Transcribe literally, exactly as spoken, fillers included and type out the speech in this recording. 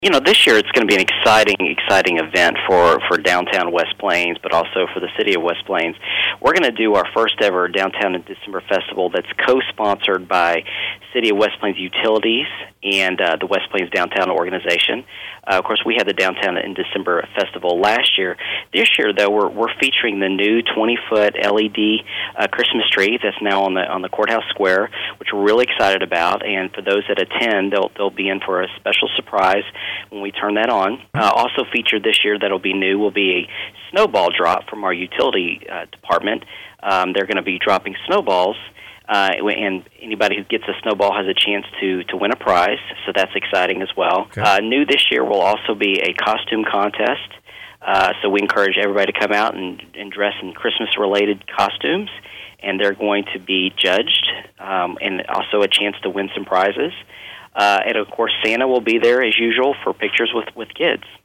You know, this year it's going to be an exciting, exciting event for, for downtown West Plains, but also for the city of West Plains. We're going to do our first ever Downtown in December Festival that's co-sponsored by City of West Plains Utilities and uh, the West Plains Downtown Organization. Uh, of course, we had the Downtown in December Festival last year. This year, though, we're we're featuring the new twenty-foot L E D uh, Christmas tree that's now on the on the courthouse square, which we're really excited about. And for those that attend, they'll they'll be in for a special surprise when we turn that on. Uh, also featured this year that'll be new will be a snowball drop from our utility uh, department. Um, they're going to be dropping snowballs. Uh, and anybody who gets a snowball has a chance to, to win a prize, so that's exciting as well. Okay. Uh, new this year will also be a costume contest, uh, so we encourage everybody to come out and, and dress in Christmas-related costumes, and they're going to be judged, um, and also a chance to win some prizes. Uh, and, of course, Santa will be there, as usual, for pictures with, with kids.